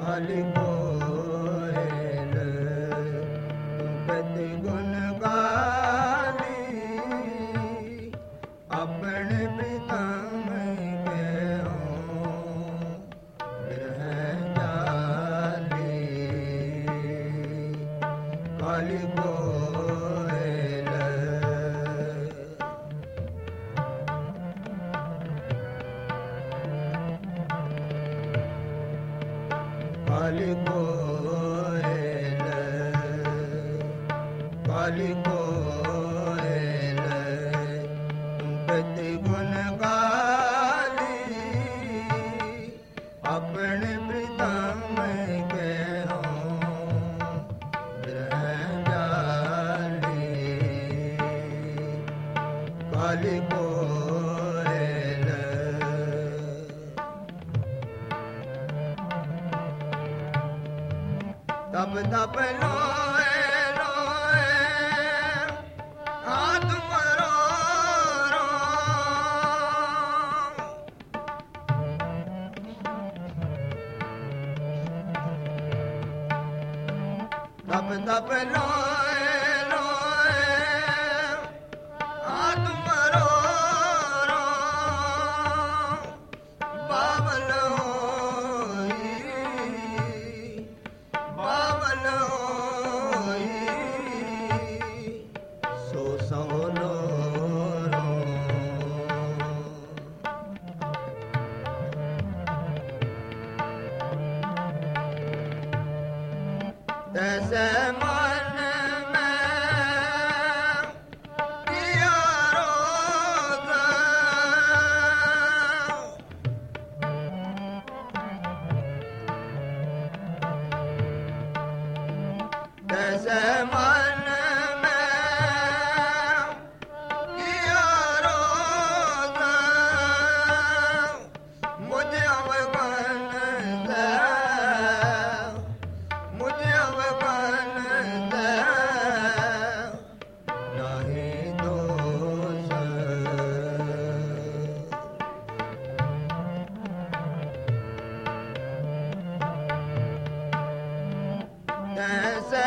काली कोयल कति गुण गाली अपने प्रीतम के बिरह जाली काली कोयल काली कोयल काली कोयल कति गुण गाली अपने प्रीतम के बिरह जाली काली कोयल तब तब लोए लोए हाथ मरो रो तब तब लोए लोए हाथ मरो रो बाबल बाबल होई सो सोनो रो तैसे मन में किया रोग तैसे मन में किया रोग मुझे अवगन दे मुझे अवगन दे नहीं दोष तैसे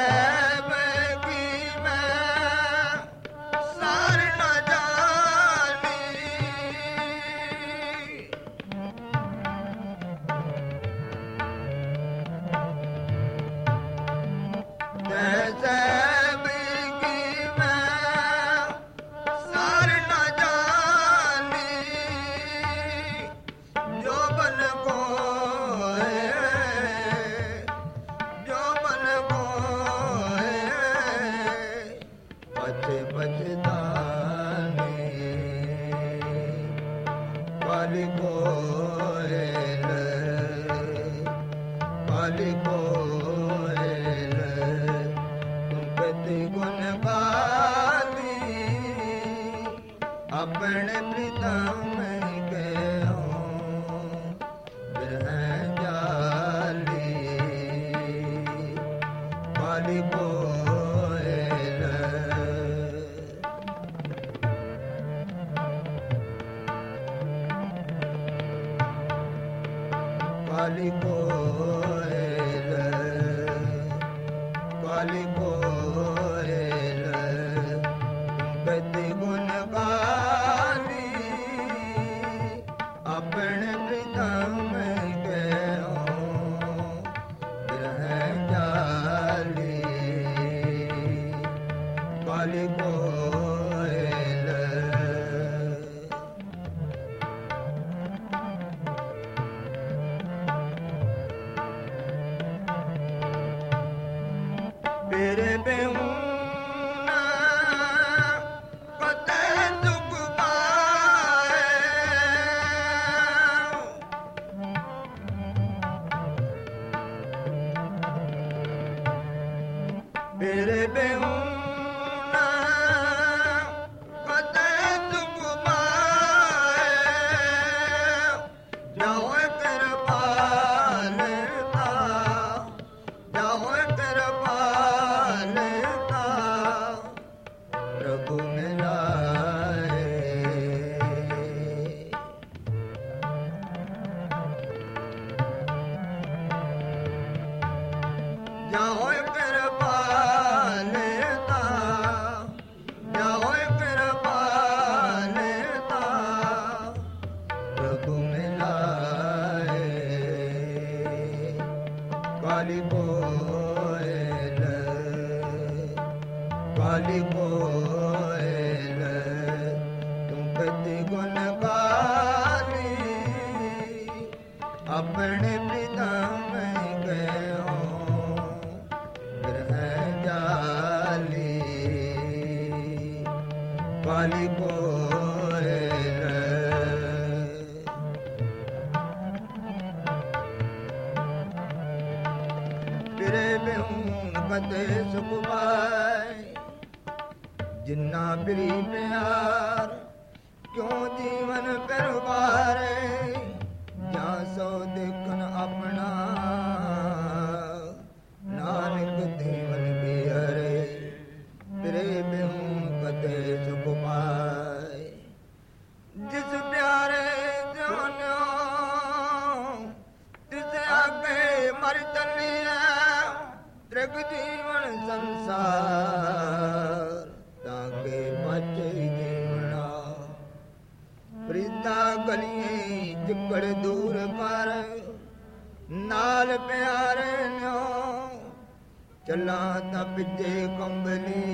काली कोयल काली कोयल कति गुण गाली अपने प्रीतम के बिरह जाली काली कोयल काली कोयल काली कोयल कति गुण गाली अपने प्रीतम के बिरह जाली काली कोयल मेरे पे ਜਾਓ ਕਿਰਪਾਲਤਾ ਜਾਓ ਕਿਰਪਾਲਤਾ ਪ੍ਰਭੂ ਮਿਲਾਏ ਕਾਲੀ ਬੋਲ ਕਾਲੀ ਬੋਲ ਤੂੰ ਕਦੇ ਗੁਣ ਕਾਲੀ ਆਪਣੇ ਪਿਤਾ ਮੈਂ ਗਏ ਗ੍ਰਹਿ ਜਾਲੀ ਕਾਲੀ ਬੋਲ ਫਿਰੇ ਬਿਹੂਨ ਕਦੇ ਸੁਖ ਪਾਏ ਜਿੰਨਾ ਬਿਰੀ ਪਿਆਰ ਕਿਉਂ ਜੀਵਨ ਪਰਵਾਰੇ ਜਾਂ ਸੋ ਦੇਖਣ ਆਪਣਾ ਨਾਨਕ ਜੀਵਨ ਬਿਹਰੇ ਤੇਰੇ ਬਿਹੂਨ ਕਦੇ ਸੁਖ ਪਾਏ ਜਿਸ ਪਿਆਰੇ ਜਾਨਿਓ ਤਿਸ ਆਗੇ ਮਰ ਚੱਲਿਆ ਤ੍ਰਿਗ ਜੀਵਨ ਸੰਸਾਰ ਤਾਂ ਕੇ ਬਚੇ ਜੀਵਨਾ ਪ੍ਰੀਤਾ ਗਲੀਏ ਜਿਕੜ ਦੂਰ ਪਰ ਨਾਲ ਪਿਆਰੇ ਨਿਓ ਚੱਲਾਂ ਤਾਂ ਪਿੱਛੇ ਕੰਬਲੀ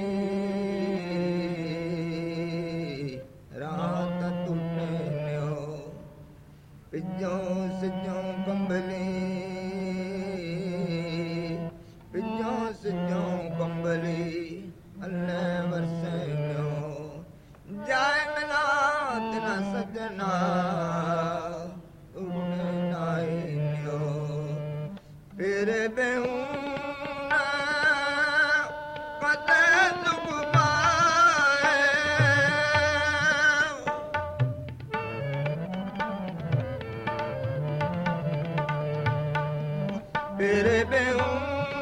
ਰਾਤ ਟੁੱਟੇ ਨਿਓ ਪਿੱਛੋਂ ਸਿੱਜੋਂ ਕੰਬਲੀ ਪਿੱਛੋਂ ਸਿੱਜੋਂ ਕੰਬਲੀ ਅੱਲੇ ਵਰਸੇ ਨਿਓ ਜਾਏ ਮਿਲਾ ਤਨਾ ਸਜਣਾ ਉਨੇ ਨਾਈ ਨਿਓ ਫੇਰੇ ਬੇਹੂਨ ਕਦੇ ਸੁਖ ਪਾਏ ਫੇਰੇ ਬੇਹੂਨ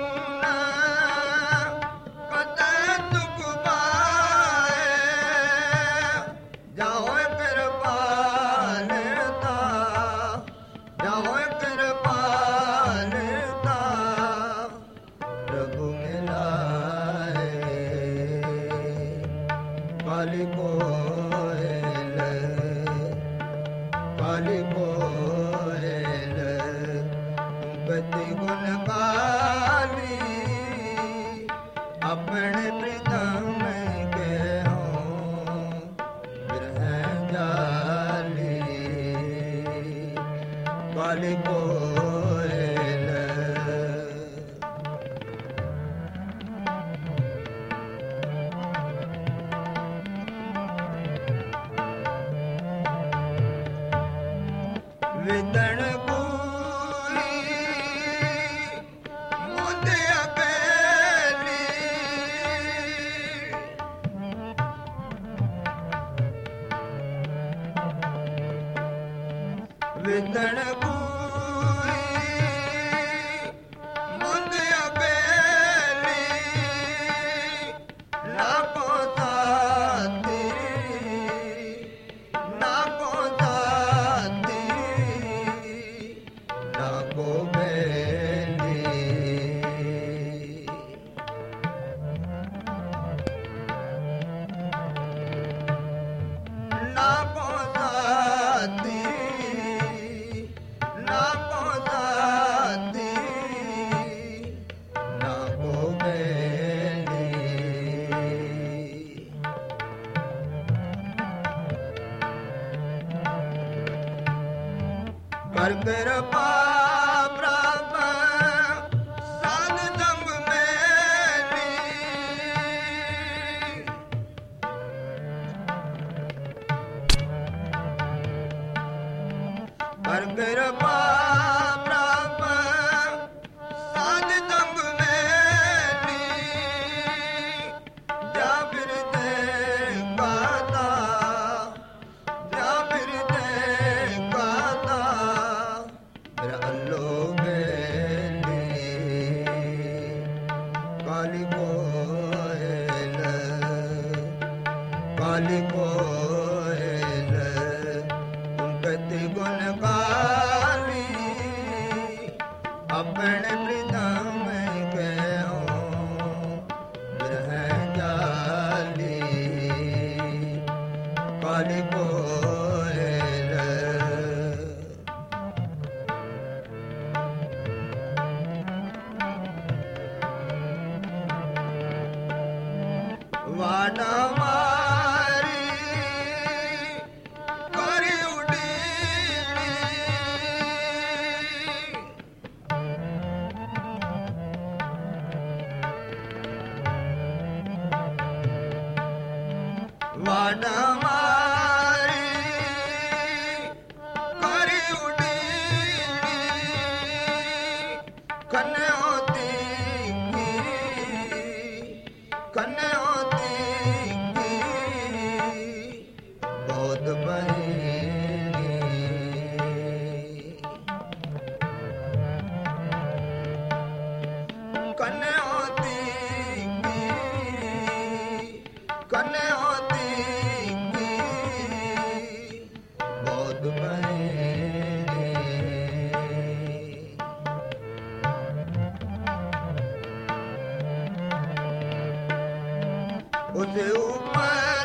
ਕਾਲੀ ਬੋਲ ਕਾਲੀ ਬੋਲ ਗਤੀ ਗੁਣ ਕਾਲੀ ਆਪਣੇ ਪ੍ਰੀਤਮ ਮੈਂ ਕਹਿਓ ਗ੍ਰਹਿ ਜਾਲੀ ਕਾਲੀ ਬੋਲ ਵਿਦਣ ਪੂਰੀ ਮੁੰਦਿਆ ਬੇਲੀ ਵਿਦਣ ਪੂਰੀ ਮੁੰਦਿਆ ਬੇਲੀ ਨਾ ਪੋਤਾ ਨਾ ਪੋਤਾ ਕਰ ਕਿਰਪਾ ਪ੍ਰਭ ਸਾਧ ਸੰਗ ਮੇਲੀ ਕਰ ਕਿਰਪਾ ਪ੍ਰਭ ਸਾਧ ਸੰਗ ਮੇਲੀ ਜਾ ਫਿਰਦੇ ਗਾਤਾ ਜਾ ਫਿਰਦੇ ਗਾਤਾ ਅੱਲੋ ਬੇਲੀ ਕਾਲੀ ਬੋਲ ਕਾਲੀ ਬੋਲ ਤੁਮ ਕਤੇ ਗੁਣ ਕਾਲੀ ਆਪਣੇ ਪ੍ਰੀਤਮ कन्ने होती कन्ने होती बहुत बहने उसे ऊपर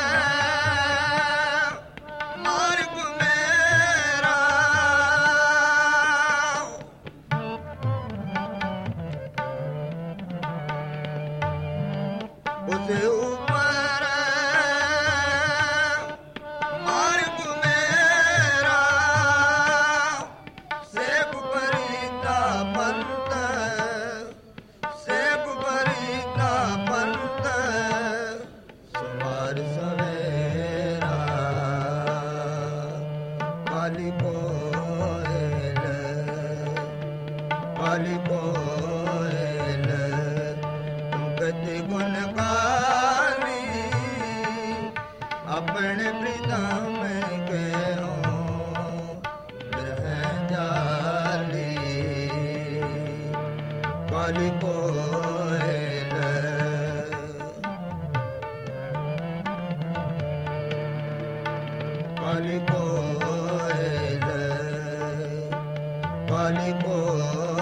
मार्ग मेरा उसे ऊपर मार्ग मेरा सेब बरीता पंत सेब बरीता पंत सुमार सवेरा पाली कोयल तुम कति गुण गाली अपने प्रीतम के हो ग्रह जाली काली कोयल काली कोयल काली कोयल